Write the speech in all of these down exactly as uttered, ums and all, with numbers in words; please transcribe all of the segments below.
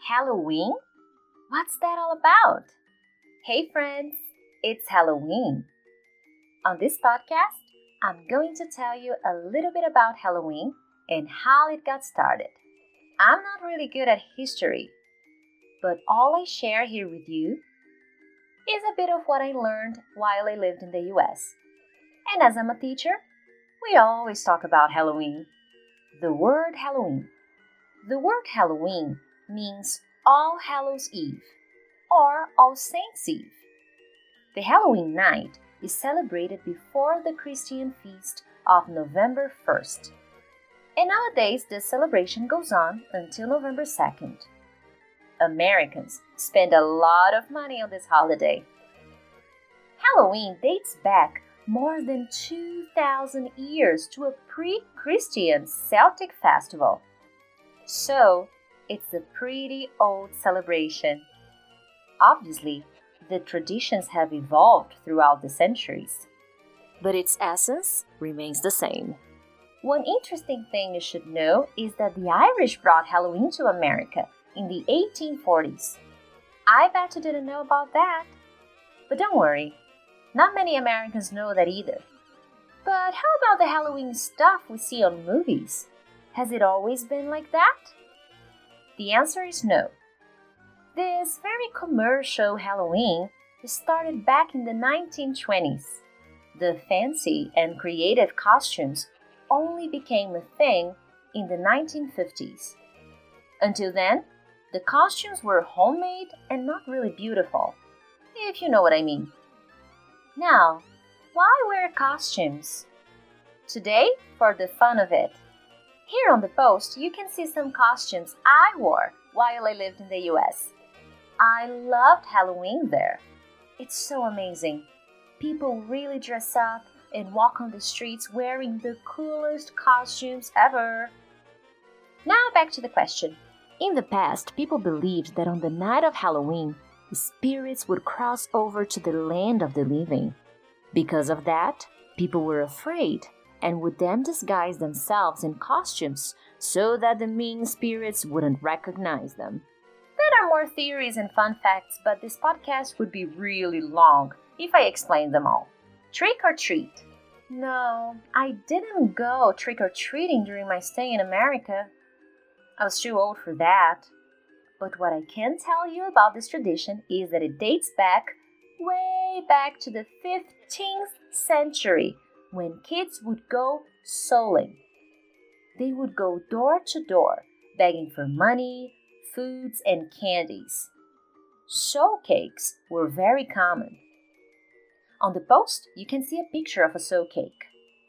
Halloween? What's that all about? Hey friends, it's Halloween. On this podcast, I'm going to tell you a little bit about Halloween and how it got started. I'm not really good at history, but all I share here with you is a bit of what I learned while I lived in the U S. And as I'm a teacher, we always talk about Halloween. The word Halloween. The word Halloween means All Hallows Eve or All Saints Eve. The Halloween night is celebrated before the Christian feast of November first. And nowadays, this celebration goes on until November second. Americans spend a lot of money on this holiday. Halloween dates back more than two thousand years to a pre-Christian Celtic festival. So, it's a pretty old celebration. Obviously, the traditions have evolved throughout the centuries, but its essence remains the same. One interesting thing you should know is that the Irish brought Halloween to America in the eighteen forties. I bet you didn't know about that. But don't worry, not many Americans know that either. But how about the Halloween stuff we see on movies? Has it always been like that? The answer is no. This very commercial Halloween started back in the nineteen twenties. The fancy and creative costumes only became a thing in the nineteen fifties. Until then, the costumes were homemade and not really beautiful, if you know what I mean. Now, why wear costumes? Today, for the fun of it. Here on the post, you can see some costumes I wore while I lived in the U S. I loved Halloween there. It's so amazing. People really dress up and walk on the streets wearing the coolest costumes ever. Now back to the question. In the past, people believed that on the night of Halloween, spirits would cross over to the land of the living. Because of that, people were afraid and would then disguise themselves in costumes so that the mean spirits wouldn't recognize them. There are more theories and fun facts, but this podcast would be really long if I explained them all. Trick or treat? No, I didn't go trick-or-treating during my stay in America. I was too old for that. But what I can tell you about this tradition is that it dates back, way back to the fifteenth century, when kids would go souling. They would go door to door, begging for money, foods, and candies. Soul cakes were very common. On the post, you can see a picture of a soul cake.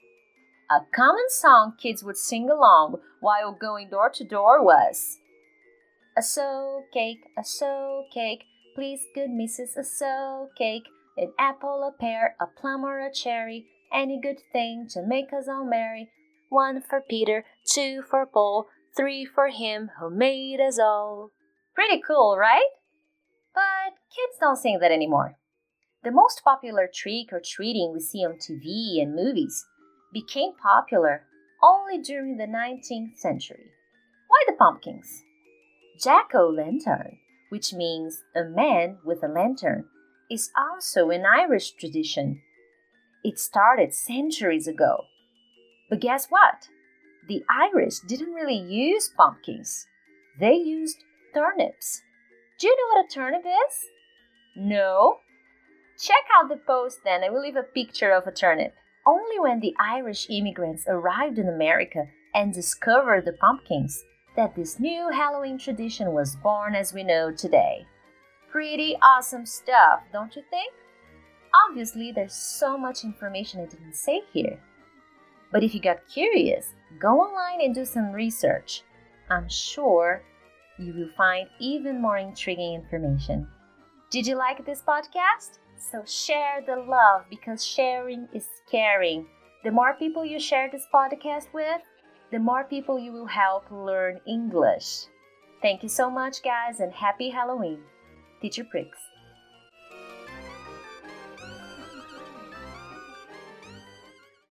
A common song kids would sing along while going door to door was, "A soul cake, a soul cake, please good missus, a soul cake, an apple, a pear, a plum, or a cherry, any good thing to make us all merry. One for Peter, two for Paul, three for him who made us all." Pretty cool, right? But kids don't sing that anymore. The most popular trick-or-treating we see on T V and movies became popular only during the nineteenth century. Why the pumpkins? Jack-o'-lantern, which means a man with a lantern, is also an Irish tradition. It started centuries ago. But guess what? The Irish didn't really use pumpkins. They used turnips. Do you know what a turnip is? No? Check out the post then. I will leave a picture of a turnip. Only when the Irish immigrants arrived in America and discovered the pumpkins that this new Halloween tradition was born as we know today. Pretty awesome stuff, don't you think? Obviously, there's so much information I didn't say here. But if you got curious, go online and do some research. I'm sure you will find even more intriguing information. Did you like this podcast? So share the love, because sharing is caring. The more people you share this podcast with, the more people you will help learn English. Thank you so much, guys, and happy Halloween. Teacher Pricks.